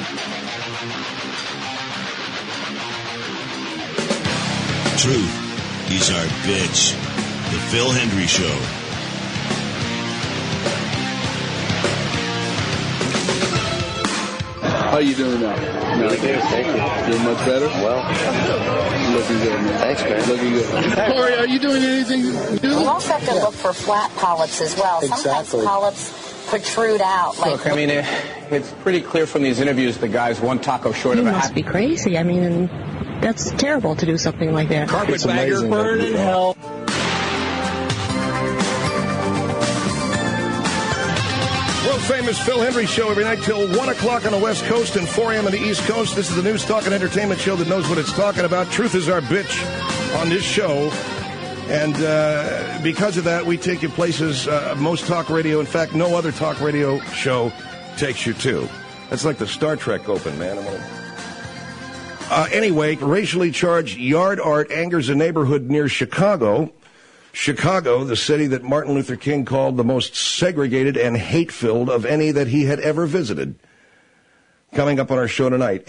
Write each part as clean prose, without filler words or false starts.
Truth is our bitch. The Phil Hendry Show. How you doing now? Really good, thank you. Doing much better? Well, looking good, man. Thanks, man. Looking good. Corey, are you doing anything new? We also have to look for flat polyps as well. Exactly. Sometimes polyps protrude out. Look, I mean, it's pretty clear from these interviews the guy's one taco short of a hat. You must be crazy. I mean, that's terrible to do something like that. Carpetbagger, burn in hell. World-famous Phil Hendry Show every night till 1 o'clock on the West Coast and 4 a.m. on the East Coast. This is the news, talk, and entertainment show that knows what it's talking about. Truth is our bitch on this show. And because of that, we take you places most talk radio, in fact, no other talk radio show takes you to. That's like the Star Trek open, man. Anyway, racially charged yard art angers a neighborhood near Chicago. Chicago, the city that Martin Luther King called the most segregated and hate-filled of any that he had ever visited. Coming up on our show tonight,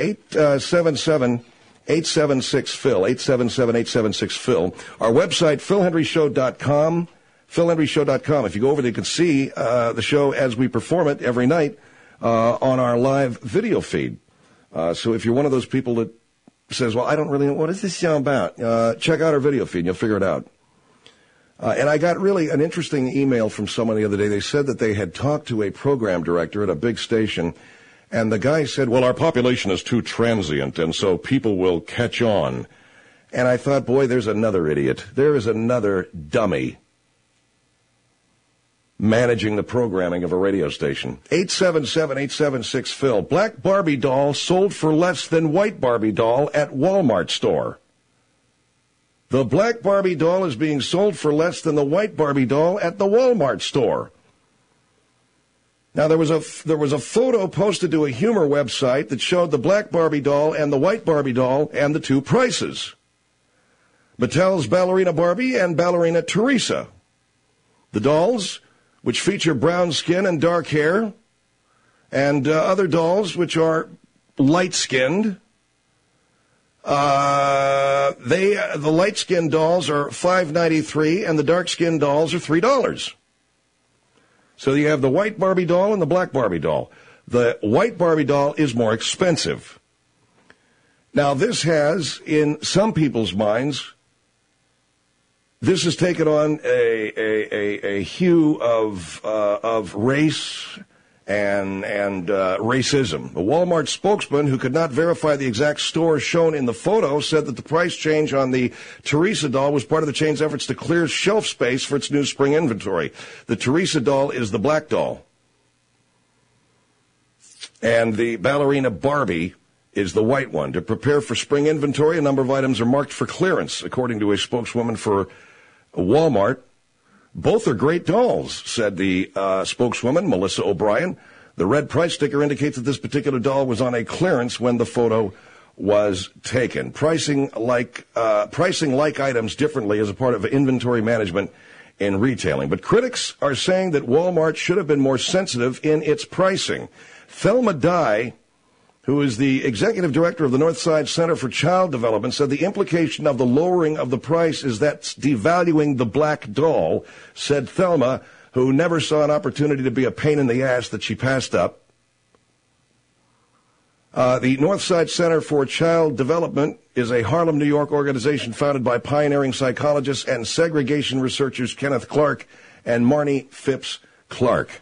877-876-PHIL, 877-876-PHIL. Our website, philhendryshow.com, philhendryshow.com. If you go over there, you can see the show as we perform it every night on our live video feed. So if you're one of those people that says, well, I don't really know, what is this show about? Check out our video feed and you'll figure it out. And I got really an interesting email from someone the other day. They said that they had talked to a program director at a big station, and the guy said, well, our population is too transient, and so people will catch on. And I thought, boy, there's another idiot. There is another dummy managing the programming of a radio station. 877-876-PHIL. Black Barbie doll sold for less than white Barbie doll at Walmart store. The black Barbie doll is being sold for less than the white Barbie doll at the Walmart store. Now, there was a photo posted to a humor website that showed the black Barbie doll and the white Barbie doll and the two prices. Mattel's Ballerina Barbie and Ballerina Teresa. The dolls, which feature brown skin and dark hair, and other dolls which are light-skinned. The light-skinned dolls are $5.93 and the dark-skinned dolls are $3. So you have the white Barbie doll and the black Barbie doll. The white Barbie doll is more expensive. Now, this has, in some people's minds, this has taken on a hue of race and racism. The Walmart spokesman, who could not verify the exact store shown in the photo, said that the price change on the Teresa doll was part of the chain's efforts to clear shelf space for its new spring inventory. The Teresa doll is the black doll, and the Ballerina Barbie is the white one. To prepare for spring inventory, a number of items are marked for clearance, according to a spokeswoman for Walmart. Both are great dolls, said the spokeswoman, Melissa O'Brien. The red price sticker indicates that this particular doll was on a clearance when the photo was taken. Pricing like items differently as a part of inventory management in retailing. But critics are saying that Walmart should have been more sensitive in its pricing. Thelma Dye, who is the executive director of the Northside Center for Child Development, said the implication of the lowering of the price is that's devaluing the black doll, said Thelma, who never saw an opportunity to be a pain in the ass that she passed up. The Northside Center for Child Development is a Harlem, New York organization founded by pioneering psychologists and segregation researchers Kenneth Clark and Marnie Phipps Clark.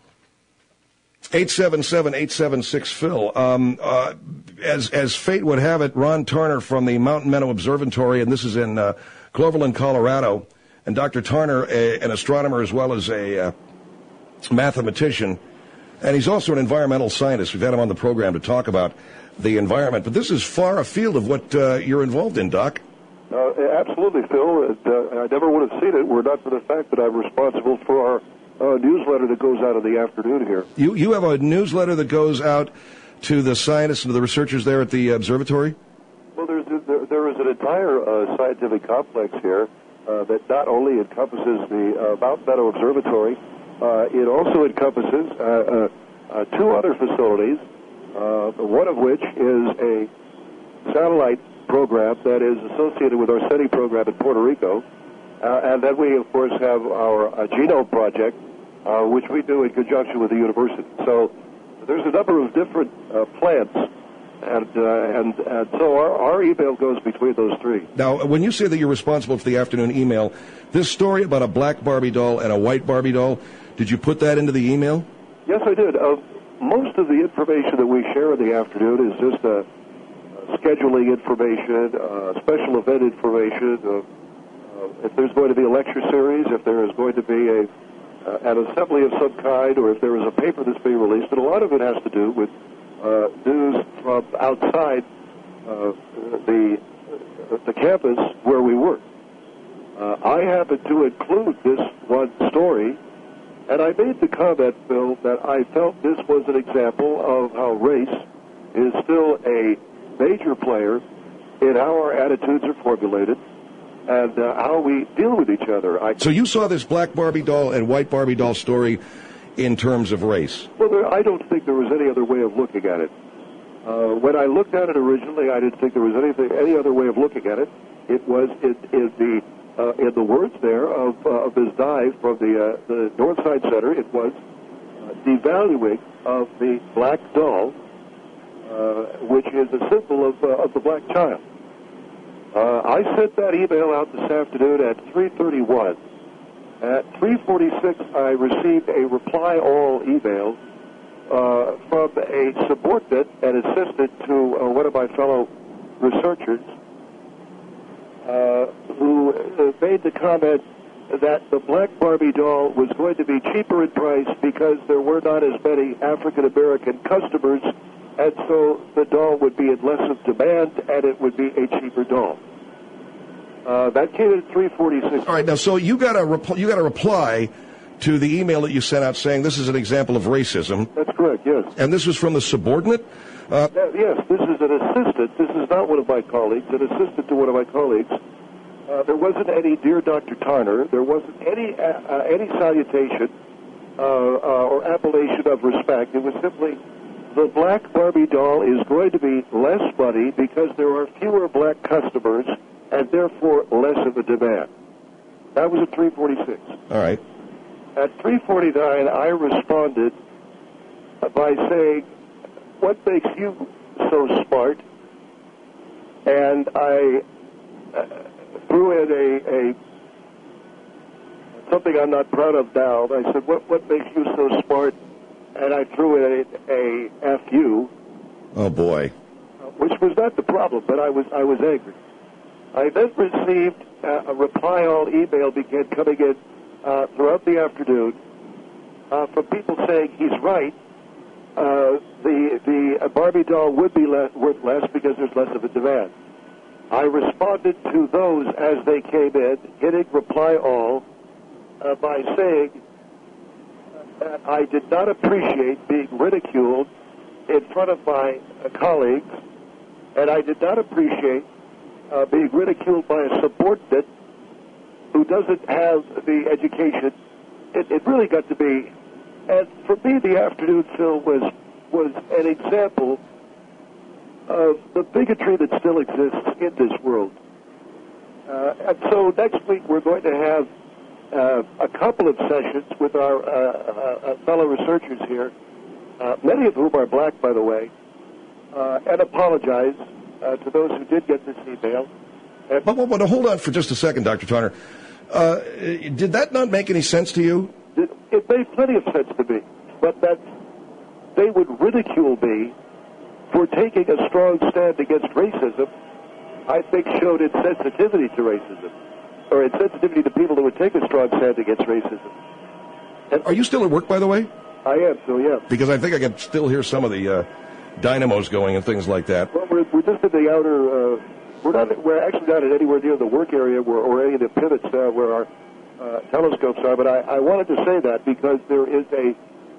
877-876-PHIL. As fate would have it, Ron Tarner from the Mountain Meadow Observatory, and this is in Cloverland, Colorado, and Dr. Tarner, an astronomer as well as a mathematician, and he's also an environmental scientist. We've had him on the program to talk about the environment, but this is far afield of what you're involved in, Doc. Absolutely, Phil. I never would have seen it were it not for the fact that I'm responsible for our newsletter that goes out in the afternoon here. You have a newsletter that goes out to the scientists and to the researchers there at the observatory? Well, there is an entire scientific complex here that not only encompasses the Mountain Meadow Observatory, it also encompasses two other facilities one of which is a satellite program that is associated with our SETI program in Puerto Rico. And then we, of course, have our genome project, which we do in conjunction with the university. So there's a number of different plants, and so our email goes between those three. Now, when you say that you're responsible for the afternoon email, this story about a black Barbie doll and a white Barbie doll, did you put that into the email? Yes, I did. Most of the information that we share in the afternoon is just scheduling information, special event information, if there's going to be a lecture series, if there is going to be an assembly of some kind, or if there is a paper that's being released. And a lot of it has to do with news from outside the campus where we work. I happened to include this one story, and I made the comment, Phil, that I felt this was an example of how race is still a major player in how our attitudes are formulated and how we deal with each other. So you saw this black Barbie doll and white Barbie doll story in terms of race? Well, I don't think there was any other way of looking at it. When I looked at it originally, I didn't think there was any other way of looking at it. It was in the words there of Ms. Dive from the Northside Center. It was devaluing of the black doll, which is a symbol of the black child. I sent that email out this afternoon at 3:31. At 3:46, I received a reply all email from a subordinate and assistant to one of my fellow researchers who made the comment that the black Barbie doll was going to be cheaper in price because there were not as many African-American customers, and so the doll would be in less of demand, and it would be a cheaper doll. That came in at 3:46. All right, now, so you got a reply to the email that you sent out saying this is an example of racism. That's correct, yes. And this was from the subordinate? Yes, this is an assistant. This is not one of my colleagues, an assistant to one of my colleagues. There wasn't any Dear Dr. Tarner. There wasn't any salutation or appellation of respect. It was simply, the black Barbie doll is going to be less money because there are fewer black customers and therefore less of a demand. That was at 3:46. All right. At 3:49, I responded by saying, what makes you so smart? And I threw in something I'm not proud of now. I said, what makes you so smart? And I threw in a F-U. Oh, boy. Which was not the problem, but I was angry. I then received a reply all email began coming in throughout the afternoon from people saying he's right. The Barbie doll would be worth less because there's less of a demand. I responded to those as they came in, hitting reply all by saying that I did not appreciate being ridiculed in front of my colleagues, and I did not appreciate being ridiculed by a subordinate who doesn't have the education. It really got to be, and for me, the afternoon, Phil, was an example of the bigotry that still exists in this world. And so next week we're going to have a couple of sessions with our fellow researchers here, many of whom are black, by the way, and apologize to those who did get this email. But hold on for just a second, Dr. Tarner. Did that not make any sense to you? It made plenty of sense to me, but that they would ridicule me for taking a strong stand against racism, I think showed insensitivity to racism, or insensitivity to people who would take a strong stand against racism. And are you still at work, by the way? I am, so yeah. Because I think I can still hear some of the dynamos going and things like that. Well, we're just in the outer. We're actually not anywhere near the work area or any of the pivots where our telescopes are. But I wanted to say that because there is a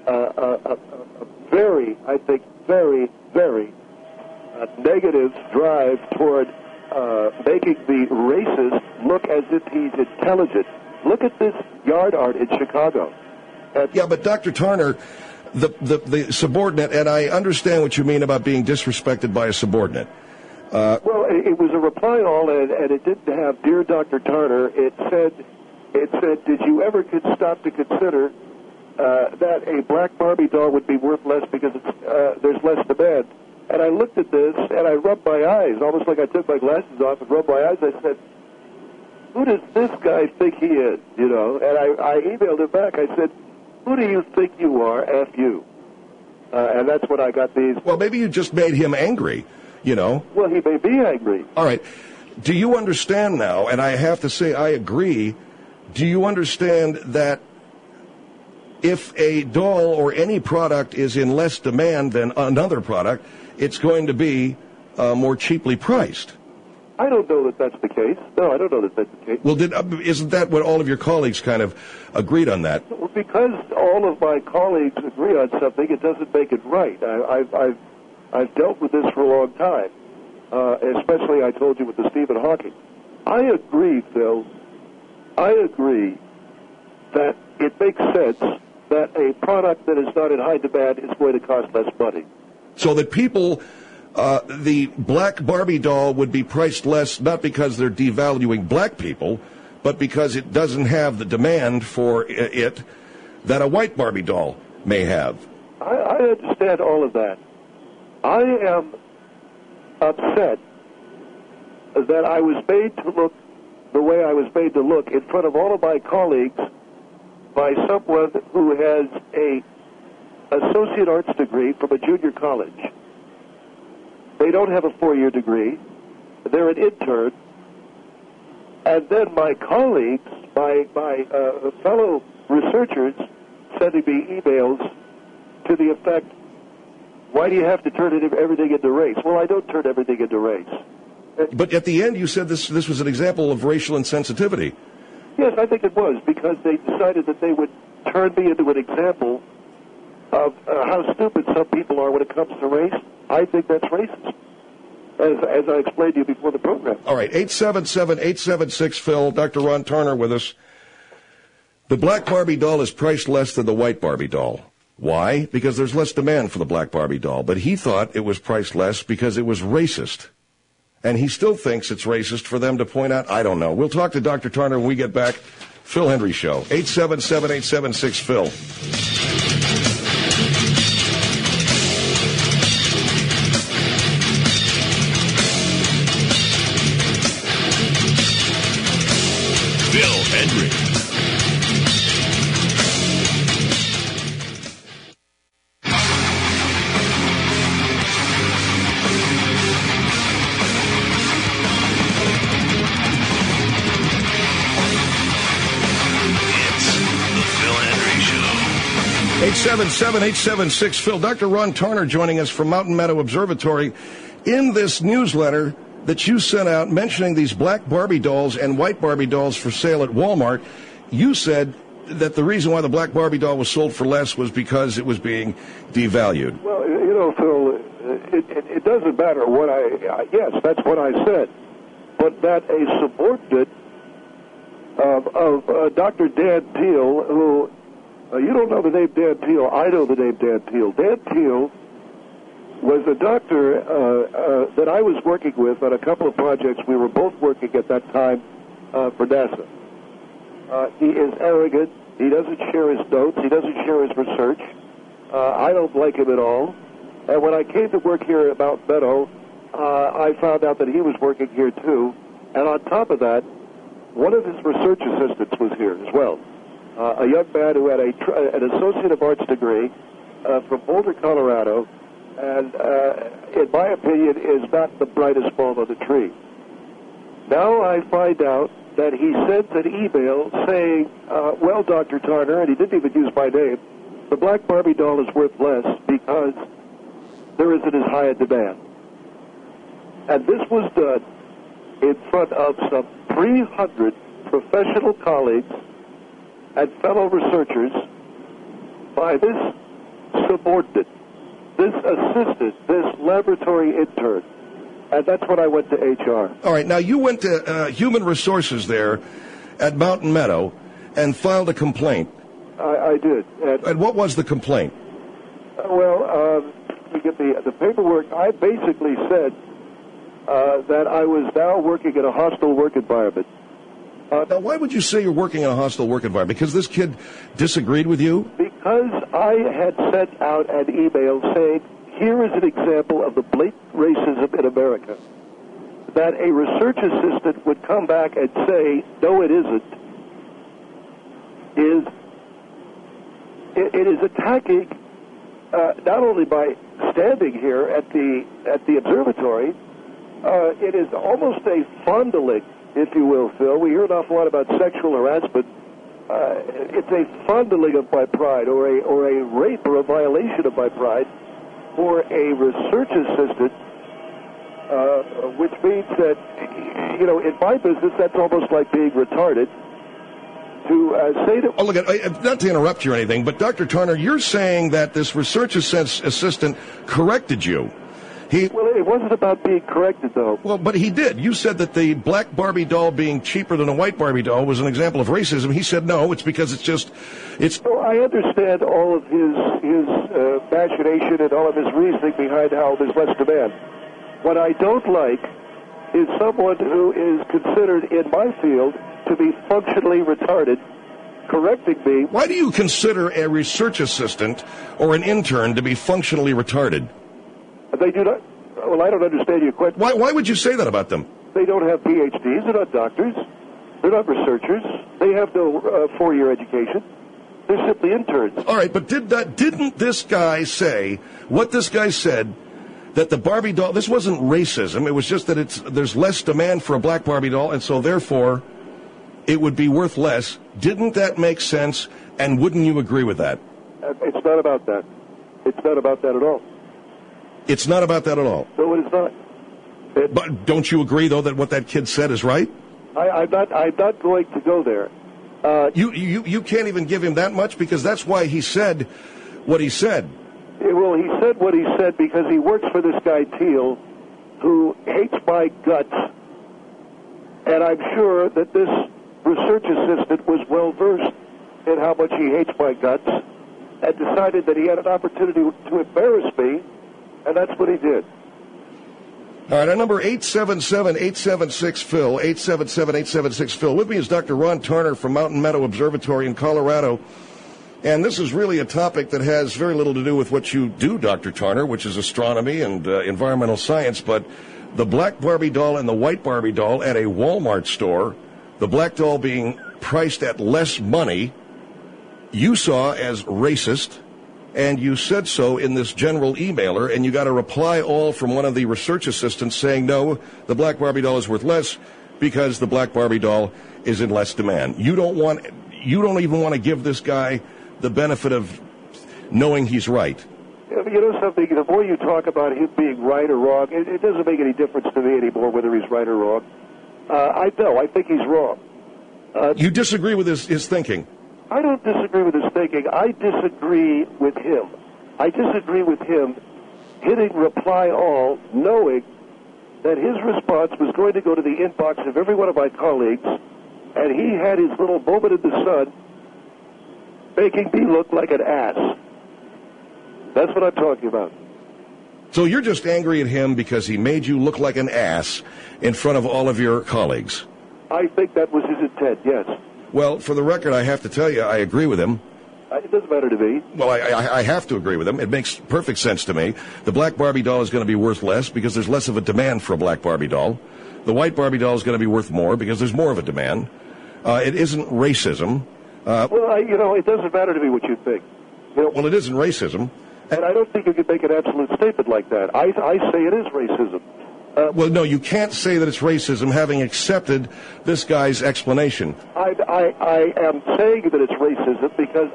very, I think, very, very negative drive toward making the racist look as if he's intelligent. Look at this yard art in Chicago. Yeah, but Dr. Tarner, the subordinate, and I understand what you mean about being disrespected by a subordinate. Well, it was a reply all, and it didn't have "Dear Dr. Tarner." It said, "Did you ever stop to consider that a black Barbie doll would be worth less because there's less demand?" And I looked at this, and I rubbed my eyes, almost like I took my glasses off and rubbed my eyes. I said, "Who does this guy think he is?" You know, and I emailed him back. I said, "Who do you think you are? F you." And that's when I got these. Well, maybe you just made him angry, you know. Well, he may be angry. All right. Do you understand now, and I have to say I agree, do you understand that if a doll or any product is in less demand than another product, it's going to be more cheaply priced? I don't know that that's the case. No, I don't know that that's the case. Well, isn't that what all of your colleagues kind of agreed on that? Well, because all of my colleagues agree on something, it doesn't make it right. I've dealt with this for a long time, especially, I told you, with the Stephen Hawking. I agree, Phil. I agree that it makes sense that a product that is not in high demand is going to cost less money. So that people... the black Barbie doll would be priced less, not because they're devaluing black people, but because it doesn't have the demand for it that a white Barbie doll may have. I understand all of that. I am upset that I was made to look the way I was made to look in front of all of my colleagues by someone who has an associate arts degree from a junior college. They don't have a 4-year degree. They're an intern. And then my colleagues, my fellow researchers, sending me emails to the effect, why do you have to turn everything into race? Well, I don't turn everything into race. But at the end, you said this was an example of racial insensitivity. Yes, I think it was, because they decided that they would turn me into an example of how stupid some people are when it comes to race. I think that's racist, as I explained to you before the program. All right, 877-876-PHIL, Dr. Ron Tarner with us. The black Barbie doll is priced less than the white Barbie doll. Why? Because there's less demand for the black Barbie doll. But he thought it was priced less because it was racist. And he still thinks it's racist for them to point out, I don't know. We'll talk to Dr. Tarner when we get back. Phil Hendry Show, 877-876-PHIL. Phil Hendry. It's the Phil Hendry Show. 877-876-PHIL. Dr. Ron Tarner joining us from Mountain Meadow Observatory. In this newsletter that you sent out mentioning these black Barbie dolls and white Barbie dolls for sale at Walmart, you said that the reason why the black Barbie doll was sold for less was because it was being devalued. Well, you know, Phil, it doesn't matter what yes, that's what I said, but that a subordinate of Dr. Dan Teal, who, you don't know the name Dan Teal, I know the name Dan Teal. Dan Teal was a doctor that I was working with on a couple of projects. We were both working at that time for NASA. He is arrogant. He doesn't share his notes. He doesn't share his research. I don't like him at all. And when I came to work here at Mountain Meadow, I found out that he was working here too. And on top of that, one of his research assistants was here as well. A young man who had an Associate of Arts degree from Boulder, Colorado, and in my opinion is not the brightest bulb on the tree. Now I find out that he sent an email saying, well, Dr. Tarner, and he didn't even use my name, the black Barbie doll is worth less because there isn't as high a demand. And this was done in front of some 300 professional colleagues and fellow researchers by this subordinate, this assistant, this laboratory intern. And that's when I went to HR. All right, now you went to Human Resources there at Mountain Meadow and filed a complaint. I did. And what was the complaint? We get the paperwork. I basically said that I was now working in a hostile work environment. Now, why would you say you're working in a hostile work environment? Because this kid disagreed with you? Because I had sent out an email saying, here is an example of the blatant racism in America. That a research assistant would come back and say, no, it isn't, it is attacking not only by standing here at the observatory, it is almost a fondling, if you will, Phil. We hear an awful lot about sexual harassment. It's a fondling of my pride, or a rape or a violation of my pride for a research assistant, which means that, in my business, that's almost like being retarded. To say to... Oh, look, not to interrupt you or anything, but Dr. Turner, you're saying that this research assistant corrected you. Well, it wasn't about being corrected, though. Well, but he did. You said that the black Barbie doll being cheaper than a white Barbie doll was an example of racism. He said no, it's because it's... So I understand all of his machination and all of his reasoning behind how there's less demand. What I don't like is someone who is considered in my field to be functionally retarded correcting me. Why do you consider a research assistant or an intern to be functionally retarded? They do not. Well, I don't understand your question. Why would you say that about them? They don't have PhDs. They're not doctors. They're not researchers. They have no 4-year education. They're simply interns. All right, but didn't this guy say what this guy said, that the Barbie doll, this wasn't racism, it was just that there's less demand for a black Barbie doll, and so therefore it would be worth less. Didn't that make sense, and wouldn't you agree with that? It's not about that. It's not about that at all. It's not about that at all? No, it is not. But don't you agree, though, that what that kid said is right? I'm not going to go there. You can't even give him that much, because that's why he said what he said. Well, he said what he said because he works for this guy Teal, who hates my guts, and I'm sure that this research assistant was well versed in how much he hates my guts, and decided that he had an opportunity to embarrass me, and that's what he did. All right, our number 877-876-PHIL, 877-876-PHIL. With me is Dr. Ron Turner from Mountain Meadow Observatory in Colorado. And this is really a topic that has very little to do with what you do, Dr. Turner, which is astronomy and environmental science. But the black Barbie doll and the white Barbie doll at a Walmart store, the black doll being priced at less money, you saw as racist, and you said so in this general emailer, and you got a reply all from one of the research assistants saying, no, the black Barbie doll is worth less because the black Barbie doll is in less demand. You don't even want to give this guy the benefit of knowing he's right. You know something, the more you talk about him being right or wrong, it doesn't make any difference to me anymore whether he's right or wrong. I think he's wrong. You disagree with his thinking? I don't disagree with his thinking. I disagree with him. I disagree with him hitting reply all, knowing that his response was going to go to the inbox of every one of my colleagues, and he had his little moment in the sun making me look like an ass. That's what I'm talking about. So you're just angry at him because he made you look like an ass in front of all of your colleagues? I think that was his intent, yes. Well, for the record, I have to tell you, I agree with him. It doesn't matter to me. Well, I have to agree with him. It makes perfect sense to me. The black Barbie doll is going to be worth less because there's less of a demand for a black Barbie doll. The white Barbie doll is going to be worth more because there's more of a demand. It isn't racism. It doesn't matter to me what you think. Well, it isn't racism. And I don't think you can make an absolute statement like that. I say it is racism. Well, no, you can't say that it's racism having accepted this guy's explanation. I am saying that it's racism because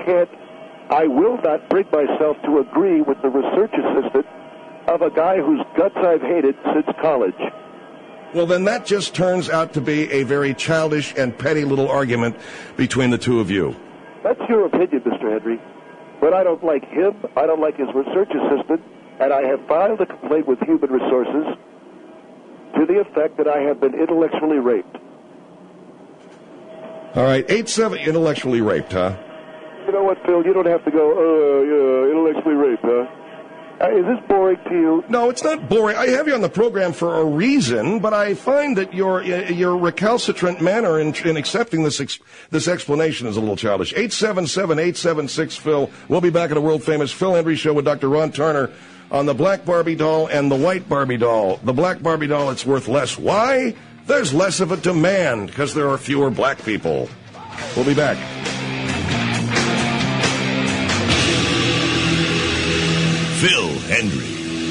I will not bring myself to agree with the research assistant of a guy whose guts I've hated since college. Well, then that just turns out to be a very childish and petty little argument between the two of you. That's your opinion, Mr. Henry. But I don't like him, I don't like his research assistant, and I have filed a complaint with Human Resources to the effect that I have been intellectually raped. All right, 87 intellectually raped, huh? You know what, Phil? You don't have to go, intellectually raped, huh? Is this boring to you? No, it's not boring. I have you on the program for a reason, but I find that your recalcitrant manner in accepting this explanation is a little childish. 877-876-PHIL. We'll be back at a world-famous Phil Hendrie Show with Dr. Ron Turner on the black Barbie doll and the white Barbie doll. The black Barbie doll, it's worth less. Why? There's less of a demand because there are fewer black people. We'll be back. Phil Hendrie.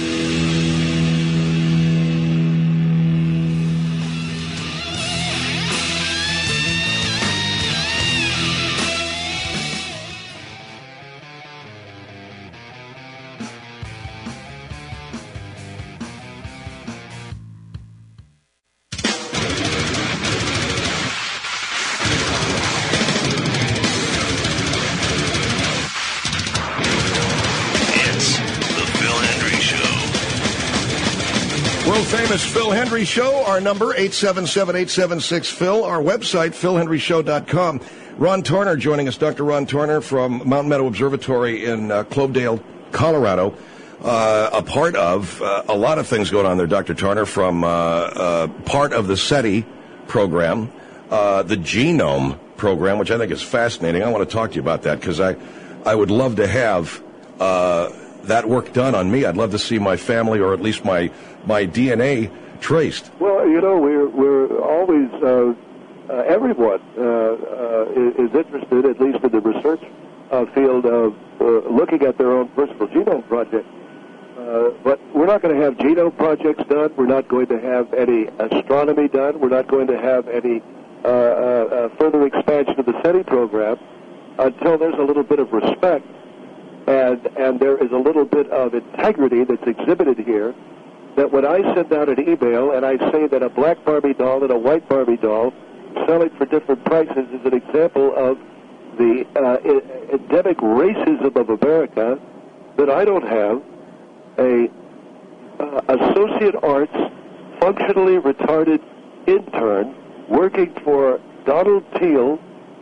World-famous Phil Hendrie Show. Our number, 877-876-PHIL. Our website, philhendrieshow.com. Ron Turner joining us, Dr. Ron Turner from Mountain Meadow Observatory in Clovedale, Colorado. A part of a lot of things going on there, Dr. Turner, from part of the SETI program, the genome program, which I think is fascinating. I want to talk to you about that because I would love to have that work done on me. I'd love to see my family, or at least my DNA traced. Well, you know, we're always everyone is interested, at least in the research field of looking at their own personal genome project. But we're not going to have genome projects done. We're not going to have any astronomy done. We're not going to have any further expansion of the SETI program until there's a little bit of respect and there is a little bit of integrity that's exhibited here, that when I send out an email and I say that a black Barbie doll and a white Barbie doll selling for different prices is an example of the endemic racism of America, that I don't have a associate arts, functionally retarded intern working for Donald Teal.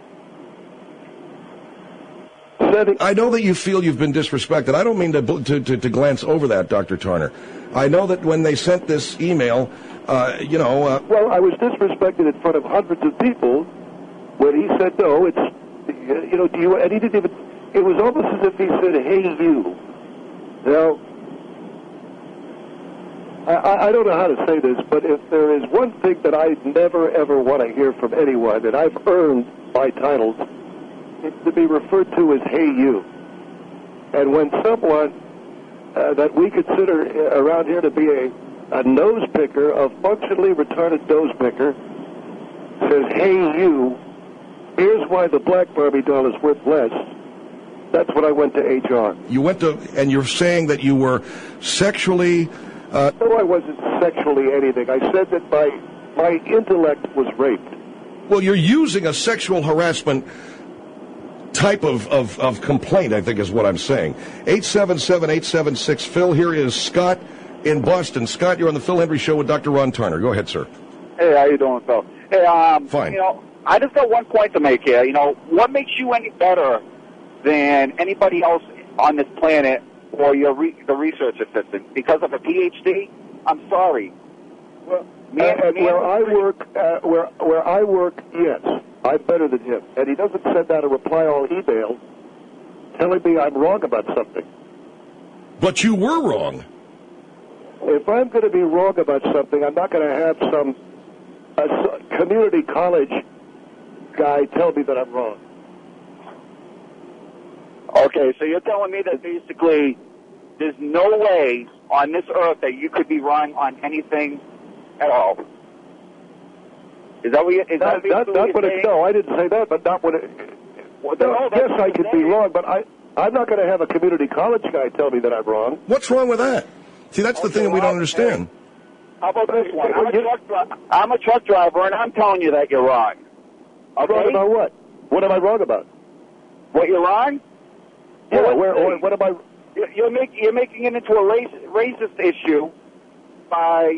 I know that you feel you've been disrespected. I don't mean to glance over that, Dr. Turner. I know that when they sent this email, Well, I was disrespected in front of hundreds of people when he said, no, it's, do you, and he didn't even, it was almost as if he said, hey, you. Now, I don't know how to say this, but if there is one thing that I never, ever want to hear from anyone, and I've earned my titles, it's to be referred to as hey, you. And when someone that we consider around here to be a nose picker, a functionally retarded nose picker, says, hey, you, here's why the black Barbie doll is worth less. That's when I went to HR. You went to, and you're saying that you were sexually... No, I wasn't sexually anything. I said that my intellect was raped. Well, you're using a sexual harassment type of complaint, I think is what I'm saying. 877-876-PHIL. Here is Scott in Boston. Scott, you're on the Phil Hendrie Show with Dr. Ron Turner. Go ahead, sir. Hey, how you doing, Phil? Hey, fine. I just got one point to make here. What makes you any better than anybody else on this planet or your the research assistant? Because of a PhD? I'm sorry. Well, where I work, yes, I'm better than him. And he doesn't send out a reply-all email telling me I'm wrong about something. But you were wrong. If I'm going to be wrong about something, I'm not going to have some community college guy tell me that I'm wrong. Okay, so you're telling me that basically there's no way on this earth that you could be wrong on anything at all. Is that what you, is that not what it, no, I didn't say that, but not what it... Well, yes, I could be wrong, but I'm not going to have a community college guy tell me that I'm wrong. What's wrong with that? See, that's the thing that we don't understand. How about this one? I'm a truck driver, and I'm telling you that you're wrong. Okay? Wrong about what? What am I wrong about? What, you're wrong? Yeah, what am I... You're making it into a racist issue by,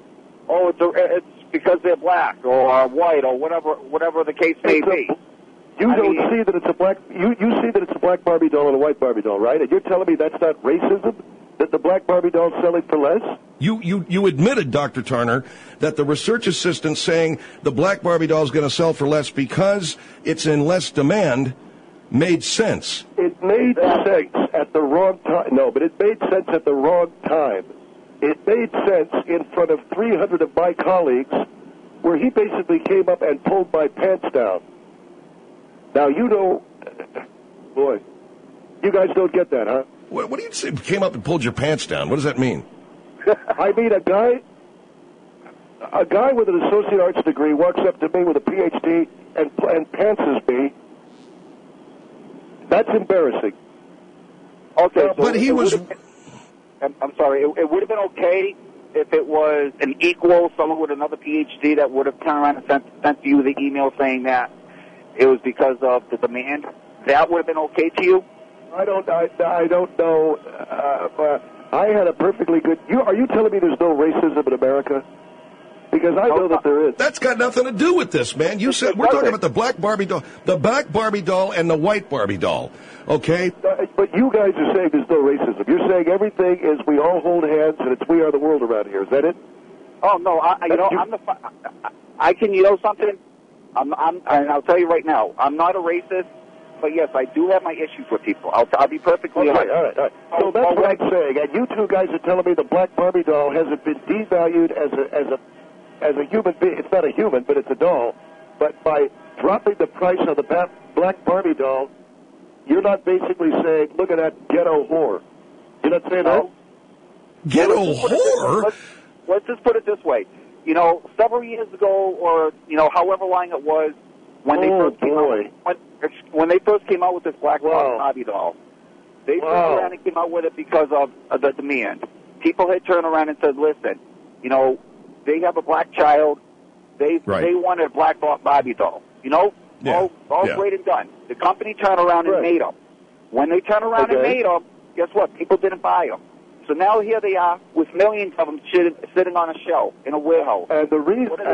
it's because they're black or white or whatever the case may be. You don't see that it's a black. You see that it's a black Barbie doll and a white Barbie doll, right? And you're telling me that's not racism? That the black Barbie doll's selling for less? You admitted, Dr. Turner, that the research assistant saying the black Barbie doll is going to sell for less because it's in less demand made sense. It made sense at the wrong time. No, but it made sense at the wrong time. It made sense in front of 300 of my colleagues where he basically came up and pulled my pants down. Now, you know, boy, you guys don't get that, huh? What do you say? Came up and pulled your pants down. What does that mean? I mean, a guy with an associate arts degree walks up to me with a PhD and pantses me. That's embarrassing. Okay, so but he was. I'm sorry. It would have been okay if it was an equal, someone with another PhD that would have turned around and sent you the email saying that it was because of the demand. That would have been okay to you? I don't know. I had a perfectly good. Are you telling me there's no racism in America? Because I know that there is. That's got nothing to do with this, man. You said we're talking about the black Barbie doll, and the white Barbie doll. Okay. But you guys are saying there's no racism. You're saying everything is we all hold hands and it's we are the world around here. Is that it? Oh no, I can. You know something? And I'll tell you right now, I'm not a racist. But yes, I do have my issues with people. I'll be perfectly honest. All right. So that's what I'm saying. And you two guys are telling me the black Barbie doll hasn't been devalued as a human being. It's not a human, but it's a doll. But by dropping the price on the black Barbie doll, you're not basically saying, look at that ghetto whore. You're not saying that? Ghetto whore? Let's just put it this way. You know, several years ago, or, you know, however long it was, when they first came out with this black Barbie doll, they turned around and came out with it because of the demand. People had turned around and said, listen, you know, they have a black child. They wanted a black Barbie doll. You know, all great and done. The company turned around and made them. When they turned around and made them, guess what? People didn't buy them. So now here they are with millions of them sitting on a shelf in a warehouse. And the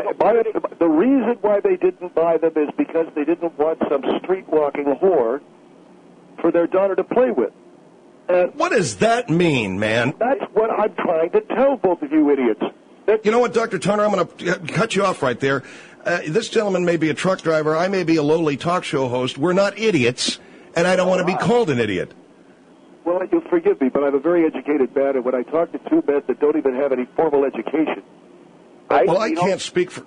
reason why they didn't buy them is because they didn't want some street-walking whore for their daughter to play with. And what does that mean, man? That's what I'm trying to tell both of you idiots. You know what, Dr. Turner? I'm going to cut you off right there. This gentleman may be a truck driver. I may be a lowly talk show host. We're not idiots, and I don't want to be called an idiot. Well, you'll forgive me, but I'm a very educated man, and when I talk to two men that don't even have any formal education... I can't speak for...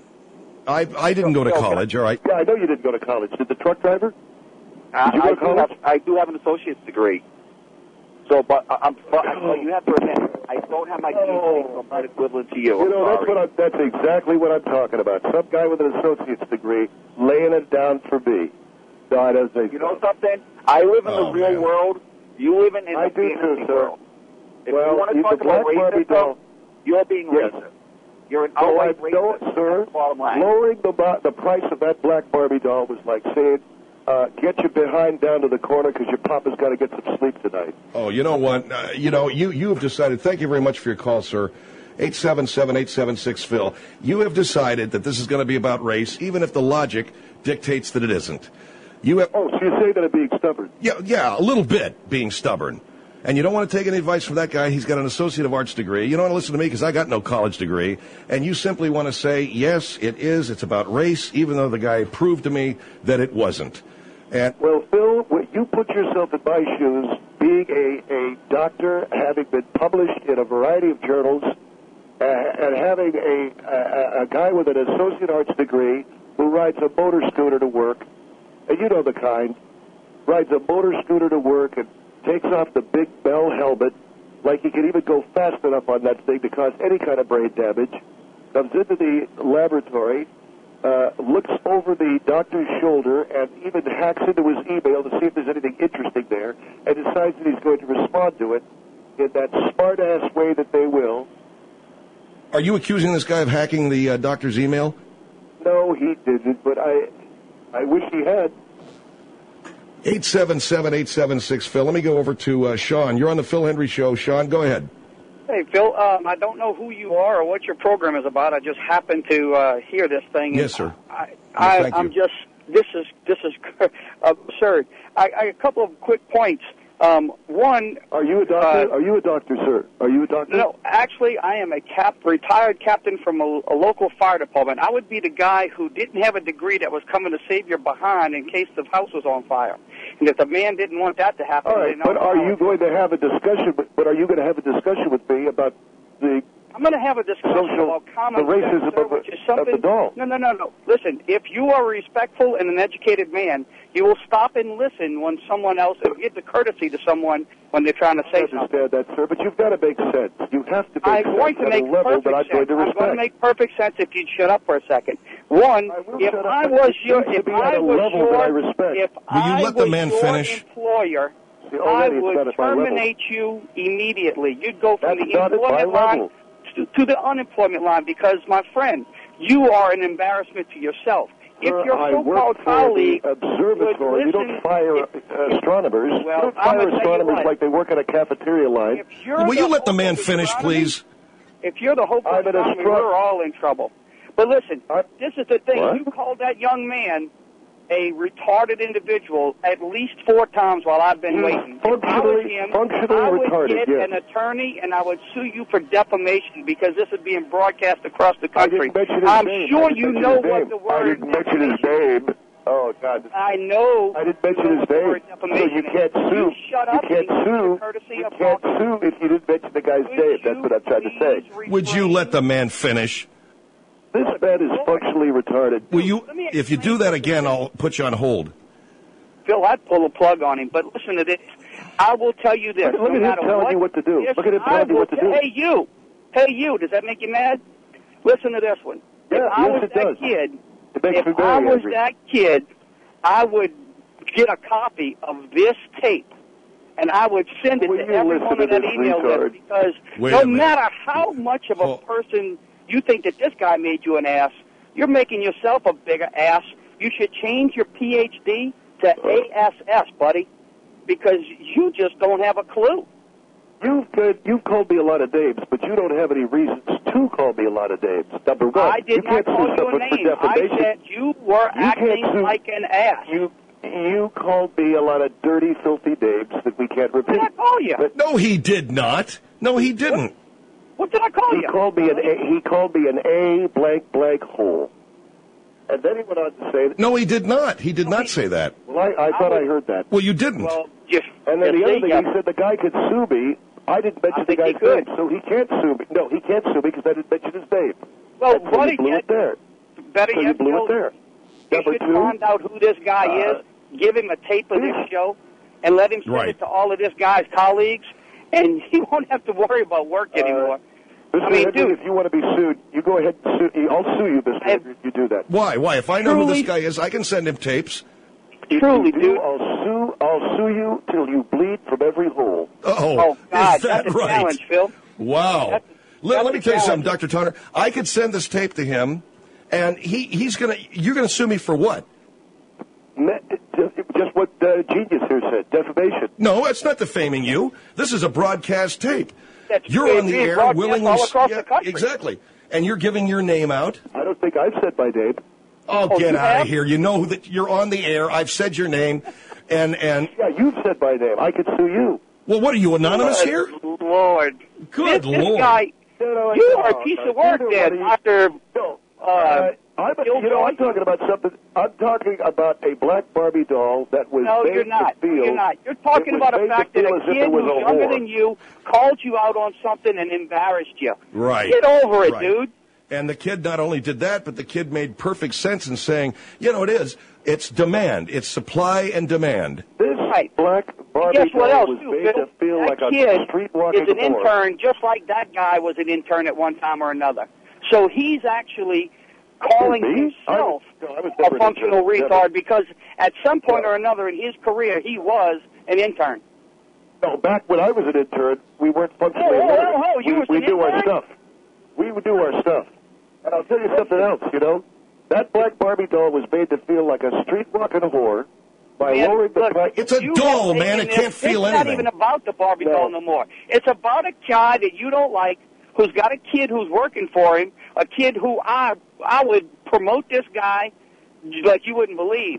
I didn't go to college, all right? Yeah, I know you didn't go to college. Did the truck driver? Did you go to college? I do have an associate's degree. So, but you have to admit, I don't have my PhD, so I'm not equivalent to you. You know, that's exactly what I'm talking about. Some guy with an associate's degree laying it down for me. No, I don't think You know something? I live in the real world. You live in the fantasy world. If you want to talk about racism, you're being racist. You're an outright racist. No, sir. That's the bottom line. Lowering the price of that black Barbie doll was like saying, get your behind down to the corner because your papa's got to get some sleep tonight. Oh, you know what? You have decided. Thank you very much for your call, sir. 877-876-PHIL. You have decided that this is going to be about race, even if the logic dictates that it isn't. So you say that I'm being stubborn? Yeah, a little bit being stubborn. And you don't want to take any advice from that guy. He's got an Associate of Arts degree. You don't want to listen to me because I got no college degree. And you simply want to say, yes, it is. It's about race, even though the guy proved to me that it wasn't. Well, Phil, when you put yourself in my shoes, being a doctor, having been published in a variety of journals, and having a guy with an Associate Arts degree who rides a motor scooter to work, and you know the kind, rides a motor scooter to work and takes off the big bell helmet like he can even go fast enough on that thing to cause any kind of brain damage, comes into the laboratory, looks over the doctor's shoulder and even hacks into his email to see if there's anything interesting there, and decides that he's going to respond to it in that smart-ass way that they will. Are you accusing this guy of hacking the doctor's email? No, he didn't, but I wish he had. 877-876-PHIL. Let me go over to Sean. You're on the Phil Hendry Show. Sean, go ahead. Hey, Phil, I don't know who you are or what your program is about. I just happened to hear this thing. Yes, sir. I'm just, this is absurd. I a couple of quick points. One. Are you a doctor? Are you a doctor, sir? Are you a doctor? No, actually, I am a retired captain from a local fire department. I would be the guy who didn't have a degree that was coming to save your behind in case the house was on fire. And if the man didn't want that to happen, all right. But are you going to have a discussion? But are you going to have a discussion with me about the? I'm going to have a discussion about common the racism sense, sir, which is something. of the doll. No. Listen, if you are a respectful and an educated man, you will stop and listen when someone else, and give the courtesy to someone when they're trying to say something. I understand that, sir, but you've got to make sense. You have to make I'm going sense to make at a level that I'm perfect going to sense. respect. I'm going to make perfect sense if you'd shut up for a second. One, if I was your Will you let the man finish? Employer, I would terminate you immediately. You'd go from the employment line to the unemployment line because, my friend, you are an embarrassment to yourself. If your so-called colleague observatory, you don't fire astronomers. You don't fire astronomers like they work at a cafeteria line. Will you let the man finish, please? If you're the hope of astronomy, we're all in trouble. But listen, this is the thing. What? You called that young man a retarded individual at least 4 times while I've been waiting. Functionally I would retarded, get an attorney and I would sue you for defamation because this is being broadcast across the country. I'm sure you know what the word I didn't mention his name. Oh, God. I know. I didn't mention his name. So you can't sue. You can't sue if you didn't mention the guy's name. That's what I'm trying to say. Would you let the man finish? This man is functionally retarded. Will you? If you do that again, I'll put you on hold. Phil, I'd pull a plug on him. But listen to this. I will tell you this. Look at him telling you what to do. Look at him telling you what to do. Hey, you. Hey, you. Does that make you mad? Listen to this one. Yeah, if I was that kid, if I was that kid, I would get a copy of this tape, and I would send it to everyone in that email list because no matter how much of a person you think that this guy made you an ass, you're making yourself a bigger ass. You should change your PhD to ASS, buddy, because you just don't have a clue. You've called me a lot of names, but you don't have any reasons to call me a lot of names. Number one, I did not call you a name. I said you were acting like an ass. You called me a lot of dirty, filthy names that we can't repeat. What did I call you? No, he did not. No, he didn't. What did I call you? He called me an A blank blank hole. And then he went on to say that. No, he did not. He did not say that. Well, I thought I heard that. Well, you didn't. Well, and then the other thing, he said the guy could sue me. I didn't mention the guy's name, so he can't sue me. No, he can't sue me because I didn't mention his name. Well, so you blew it there. Better so yet, you blew it there. You should find out who this guy is, give him a tape of this show, and let him send it to all of this guy's colleagues, and he won't have to worry about work anymore. I mean, dude, if you want to be sued, you go ahead and sue. I'll sue you, Mr. Andrew, if you do that. Why? Why? If I know who this guy is, I can send him tapes. Truly, dude. I'll sue you till you bleed from every hole. Oh, God, is that that's a right? challenge, Phil. Wow. Let me tell you something, Dr. Tonner. I could send this tape to him, and you're gonna sue me for what? Just what Genius here said, defamation. No, it's not defaming you. This is a broadcast tape. You're on the air willingly. All across the country. Exactly. And you're giving your name out. I don't think I've said my name. Oh, get out of here. You know that you're on the air. I've said your name. And yeah, you've said my name. I could sue you. Well, what are you, anonymous here? Lord. Good this Lord. Guy, you are a piece of work there, Dr. I'm talking about something. I'm talking about a black Barbie doll that was No, you're not. You're not. You're talking about a fact that a kid who's younger than you called you out on something and embarrassed you. Right. Get over it, dude. And the kid not only did that, but the kid made perfect sense in saying, it's demand. It's supply and demand. This black Barbie doll was made to feel like a streetwalking is an intern, just like that guy was an intern at one time or another. So he's actually calling himself a functional retard because at some point or another in his career, he was an intern. No, back when I was an intern, we weren't functionally retarded. We do our stuff. We would do our stuff. And I'll tell you something else, That black Barbie doll was made to feel like a street-walking whore by lowering the price. It's a doll, man. It can't feel anything. It's not even about the Barbie doll no more. It's about a guy that you don't like who's got a kid who's working for him, a kid who I would promote this guy like you wouldn't believe.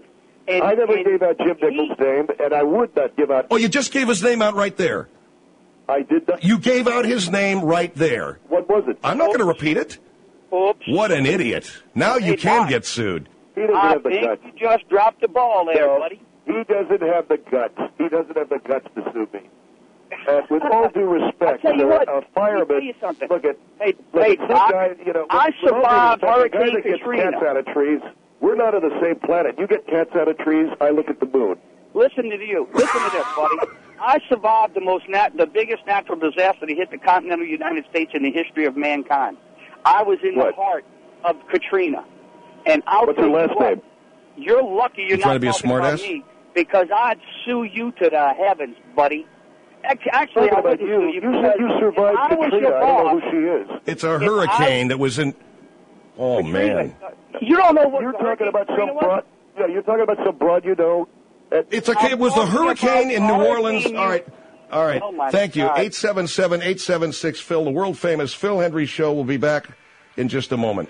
I never gave out Jim Nichols' name, and I would not give out... Oh, you just gave his name out right there. I did not... You gave out his name right there. What was it? I'm not going to repeat it. Oops. What an idiot. Now you can get sued. He doesn't have the guts. You just dropped the ball there, buddy. He doesn't have the guts. He doesn't have the guts to sue me. With all due respect, a fireman... Look at... Hey, Doc, guy, you know, I survived Hurricane Katrina. Cats out of trees. We're not on the same planet. You get cats out of trees, I look at the moon. Listen to you. Listen to this, buddy. I survived the biggest natural disaster that hit the continental United States in the history of mankind. I was in the heart of Katrina. And What's your last name? You're lucky you're not trying to be a talking about smartass? me, because I'd sue you to the heavens, buddy. Actually, I wouldn't sue you. You said you survived Katrina. I don't know who she is. It's a hurricane that was in... Oh, Katrina, man. You don't know what you're talking about some broad. Yeah, you're talking about some broad you know. It's okay. It was the hurricane in New Orleans. All right. Oh, Thank you. God. 877-876-PHIL. The world-famous Phil Hendry Show will be back in just a moment.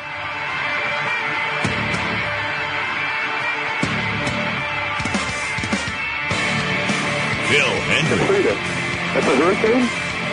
Phil Hendry. That's a hurricane?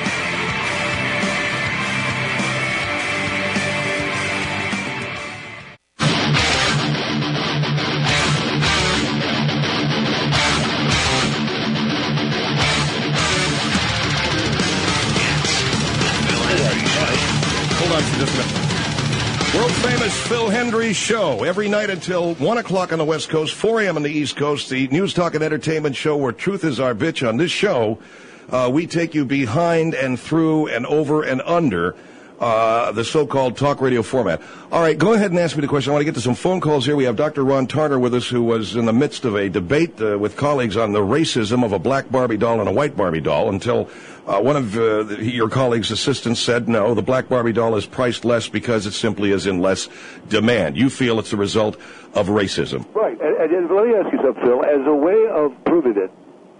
Hold on for just a minute. World-famous Phil Hendry Show. Every night until 1 o'clock on the West Coast, 4 a.m. on the East Coast, the news, talk, and entertainment show where truth is our bitch. On this show, we take you behind and through and over and under the so-called talk radio format. All right, go ahead and ask me the question. I want to get to some phone calls here. We have Dr. Ron Tarner with us, who was in the midst of a debate with colleagues on the racism of a black Barbie doll and a white Barbie doll until one of your colleagues' assistants said, no, the black Barbie doll is priced less because it simply is in less demand. You feel it's a result of racism. Right. And let me ask you something, Phil. As a way of proving it,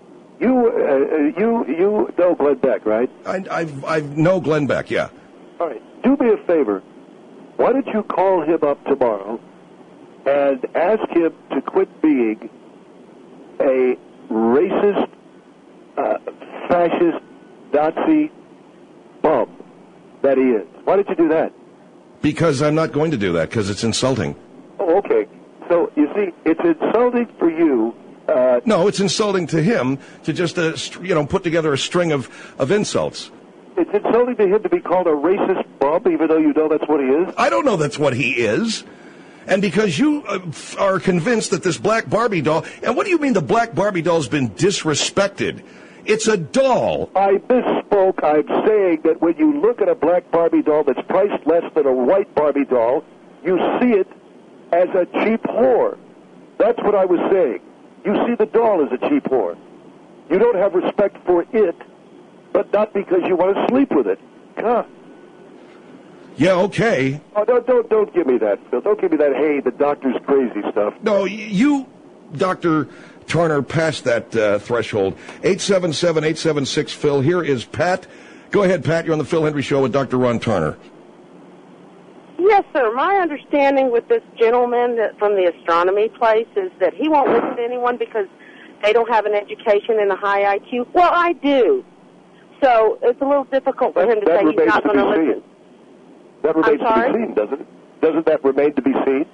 you know Glenn Beck, right? I know Glenn Beck, yeah. All right. Do me a favor. Why don't you call him up tomorrow and ask him to quit being a racist, fascist, Nazi bum that he is? Why did you do that? Because I'm not going to do that, because it's insulting. Oh, okay. So, you see, it's insulting for you. No, it's insulting to him to just, put together a string of insults. It's insulting to him to be called a racist bum, even though you know that's what he is? I don't know that's what he is. And because you are convinced that this black Barbie doll... And what do you mean the black Barbie doll's been disrespected? It's a doll. I misspoke. I'm saying that when you look at a black Barbie doll that's priced less than a white Barbie doll, you see it as a cheap whore. That's what I was saying. You see the doll as a cheap whore. You don't have respect for it, but not because you want to sleep with it. Huh. Yeah, okay. Oh, don't give me that, Phil. Don't give me that, hey, the doctor's crazy stuff. No, you, Dr. Turner, passed that threshold. 877-876-PHIL. Here is Pat. Go ahead, Pat. You're on the Phil Hendry Show with Dr. Ron Turner. Yes, sir. My understanding with this gentleman from the astronomy place is that he won't listen to anyone because they don't have an education and a high IQ. Well, I do. So it's a little difficult for him to say he's not going to listen. That remains to be seen, doesn't it? Doesn't that remain to be seen?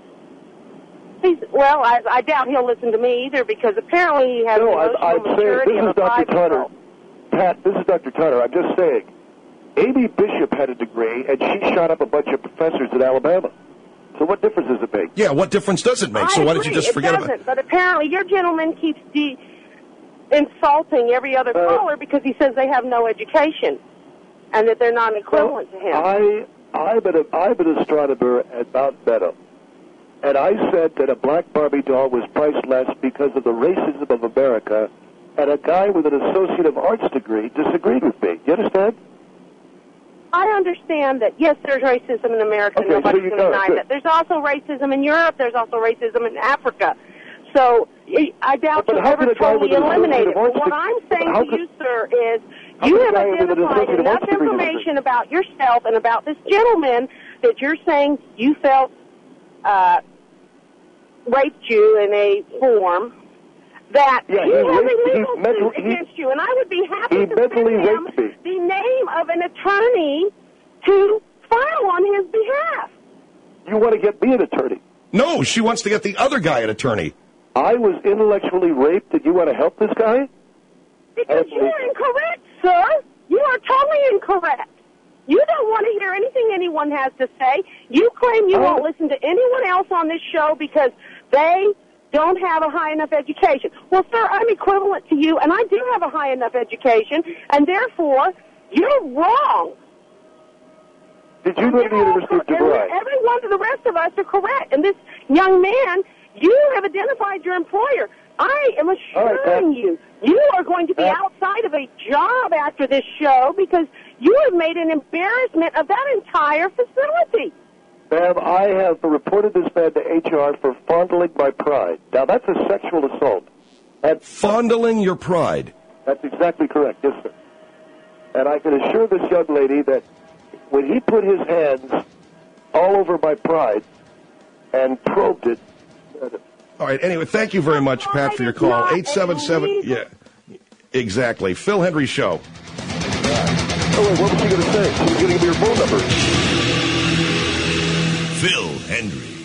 Well, I doubt he'll listen to me either because apparently he has emotional maturity of a 5-year-old. Pat, this is Dr. Turner. I'm just saying, Amy Bishop had a degree, and she shot up a bunch of professors at Alabama. So what difference does it make? Yeah, what difference does it make? So why don't you just forget about it? But apparently your gentleman keeps insulting every other caller because he says they have no education and that they're not equivalent to him. I'm an astronomer at Mount Meadow, and I said that a black Barbie doll was priced less because of the racism of America, and a guy with an Associate of Arts degree disagreed with me. You understand? I understand that, yes, there's racism in America. Okay, nobody's so going to deny that. There's also racism in Europe. There's also racism in Africa. So I doubt you'll ever totally eliminate it. But what I'm saying to you, sir, is you have identified enough information about yourself and about this gentleman that you're saying you felt raped you in a form, that Yeah, he has a he legal suit against you, and I would be happy to mentally send him raped me. the name of an attorney to file on his behalf. You want to get me an attorney? No, she wants to get the other guy an attorney. I was intellectually raped, and you want to help this guy? Because you are incorrect, sir. You are totally incorrect. You don't want to hear anything anyone has to say. You claim you won't listen to anyone else on this show because they don't have a high enough education. Well, sir, I'm equivalent to you, and I do have a high enough education, and therefore, you're wrong. Did you go to the University of DeVry? Every one of the rest of us are correct. And this young man, you have identified your employer. I am assuring you, you are going to be outside of a job after this show because you have made an embarrassment of that entire facility. Ma'am, I have reported this man to HR for fondling my pride. Now, that's a sexual assault. Fondling your pride. That's exactly correct, yes, sir. And I can assure this young lady that when he put his hands all over my pride and probed it. All right, anyway, thank you very much, Pat, for your call. 877, yeah, exactly. Phil Hendrie Show. Oh, wait, what was she going to say? She was going to give me her phone number. Phil Hendrie.